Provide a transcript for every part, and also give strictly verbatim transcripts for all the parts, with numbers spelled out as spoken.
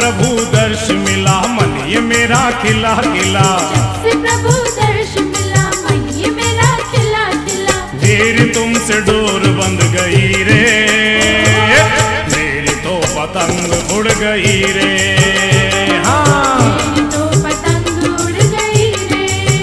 प्रभु दर्श मिला मन ये मेरा खिला खिला, जब से प्रभु दर्श मिला मन ये मेरा खिला खिला। मेरी तुमसे डोर बंध गई रे, मेरी तो पतंग उड़ गई रे। हाँ मेरी तो पतंग उड़ गई रे,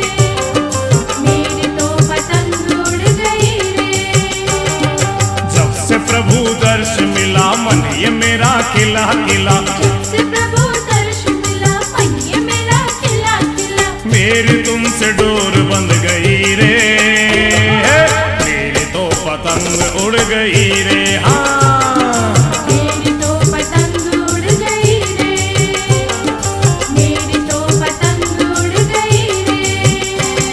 मेरी तो पतंग उड़ गई रे। जब से प्रभु दर्श मिला मन ये मेरा खिला खिला, जब से प्रभु दर्श मिला मन ये मेरा खिला खिला। मेरी तुमसे डोर बंध गई रे, मेरी तो पतंग उड़ गई रे। हाँ मेरी तो पतंग उड़ गई रे, मेरी तो पतंग उड़ गई रे।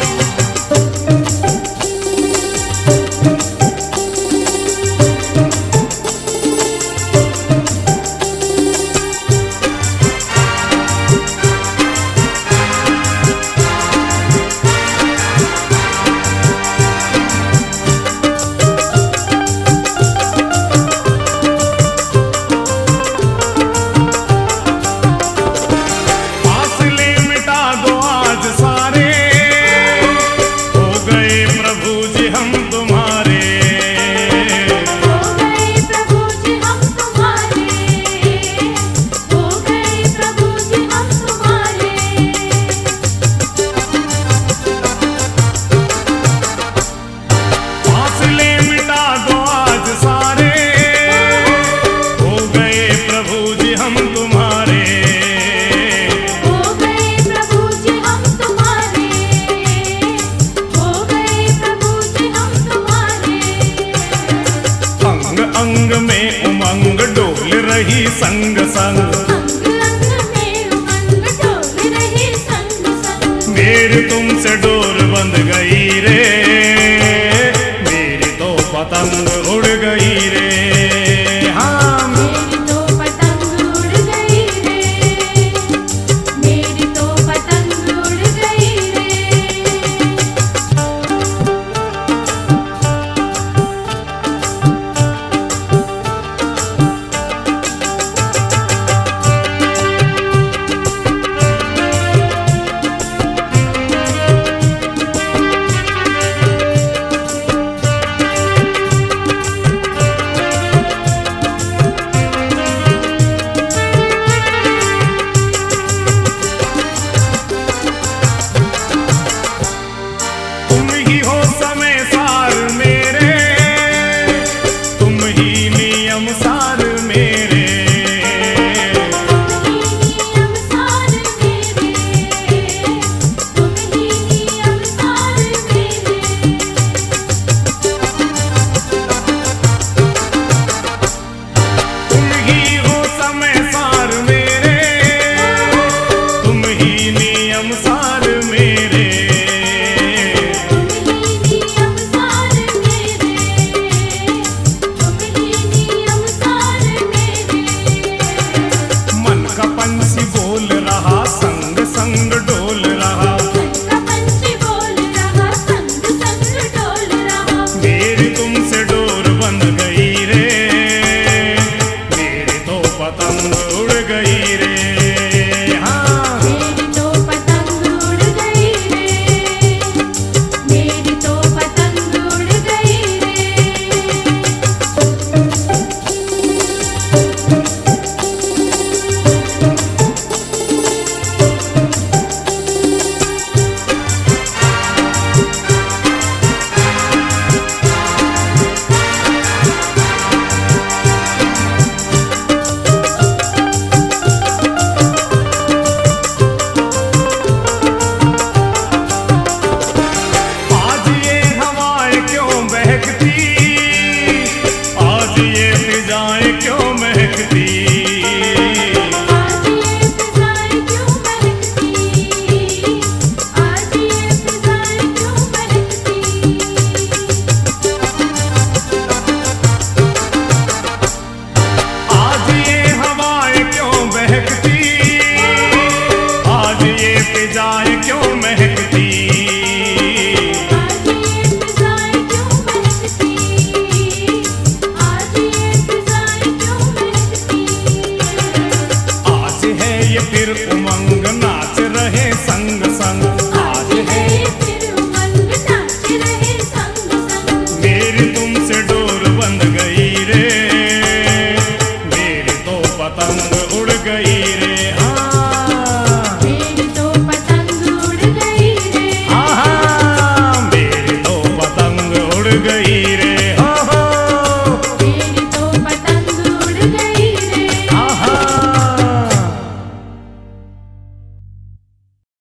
फासले मिटा दो आज सारे, हो गए प्रभु जी हम तुम्हारे। हो गए प्रभु जी हम तुम्हारे, हो गए प्रभु जी हम तुम्हारे। फासले मिटा दो आज सारे, हो गए प्रभु जी हम तुम्हारे। हो गए प्रभु जी हम तुम्हारे, हो गए प्रभु जी हम तुम्हारे। अंग अंग में उमंग डोल रही संग संग, अंग अंग में उमंग डोल रही संग संग। मेरी तुमसे डोर बंध गई रे,